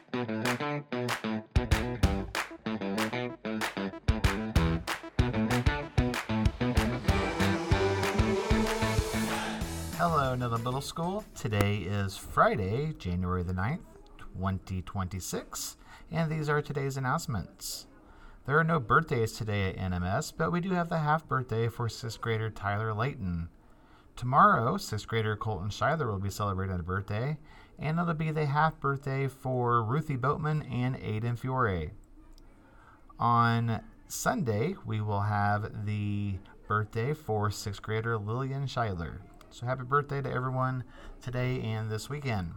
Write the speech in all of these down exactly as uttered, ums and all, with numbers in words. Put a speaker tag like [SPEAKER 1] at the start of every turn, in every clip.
[SPEAKER 1] Hello, Netherland Middle School. Today is Friday, January the ninth, twenty twenty-six, and these are today's announcements. There are no birthdays today at N M S, but we do have the half birthday for sixth grader Tyler Layton. Tomorrow, sixth grader Colton Schuyler will be celebrating a birthday, and it'll be the half birthday for Ruthie Boatman and Aiden Fiore. On Sunday, we will have the birthday for sixth grader Lillian Schuyler. So happy birthday to everyone today and this weekend.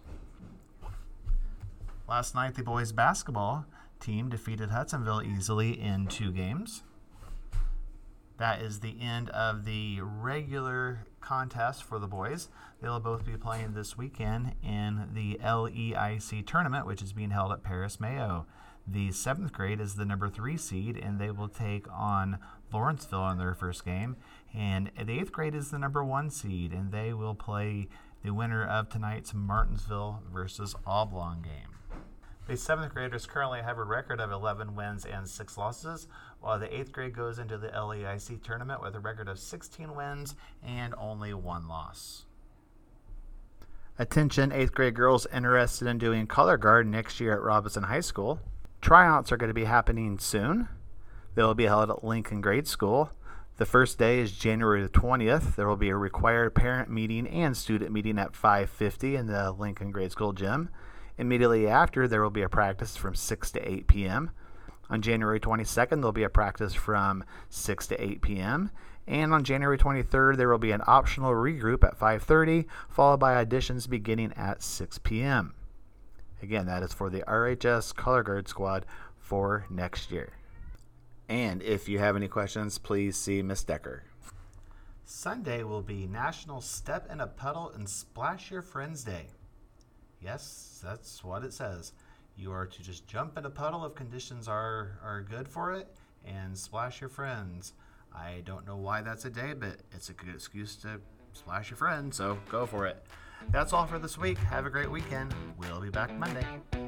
[SPEAKER 1] Last night, the boys basketball team defeated Hudsonville easily in two games. That is the end of the regular contest for the boys. They'll both be playing this weekend in the L E I C tournament, which is being held at Paris Mayo. The seventh grade is the number three seed, and they will take on Lawrenceville in their first game. And the eighth grade is the number one seed, and they will play the winner of tonight's Martinsville versus Oblong game. The seventh graders currently have a record of eleven wins and six losses, while the eighth grade goes into the L E I C tournament with a record of sixteen wins and only one loss. Attention eighth grade girls interested in doing color guard next year at Robinson High School. Tryouts are going to be happening soon. They will be held at Lincoln Grade School. The first day is January the twentieth. There will be a required parent meeting and student meeting at five fifty in the Lincoln Grade School gym. Immediately after, there will be a practice from six to eight p.m. On January twenty-second, there will be a practice from six to eight p.m. And on January twenty-third, there will be an optional regroup at five thirty, followed by auditions beginning at six p.m. Again, that is for the R H S Color Guard Squad for next year. And if you have any questions, please see Miss Decker. Sunday will be National Step in a Puddle and Splash Your Friends Day. Yes, that's what it says. You are to just jump in a puddle if conditions are, are good for it and splash your friends. I don't know why that's a day, but it's a good excuse to splash your friends, so go for it. That's all for this week. Have a great weekend. We'll be back Monday.